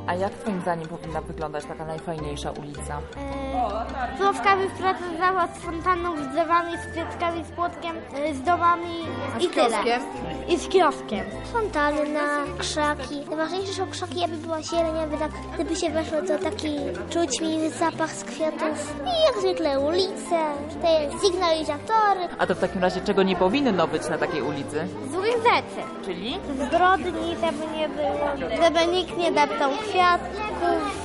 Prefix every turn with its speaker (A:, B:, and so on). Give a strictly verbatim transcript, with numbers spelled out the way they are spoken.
A: A jak twoim zdaniem powinna wyglądać taka najfajniejsza ulica?
B: Eee, Słowkawy spracowała z fontanną, z drzewami, z kwiatkami, z płotkiem, e, z domami i
C: z
B: tyle.
C: kioskiem?
B: I z kioskiem.
D: Fontanna, krzaki. Najważniejsze są krzaki, aby była zieleń, aby tak, gdyby się weszło, to taki czuć mi zapach z kwiatów. I jak zwykle ulice, te sygnalizatory.
A: A to w takim razie czego nie powinno być na takiej ulicy?
B: Złych rzeczy.
A: Czyli?
B: Zbrodni, żeby nie było, żeby nikt nie deptał kwiatków,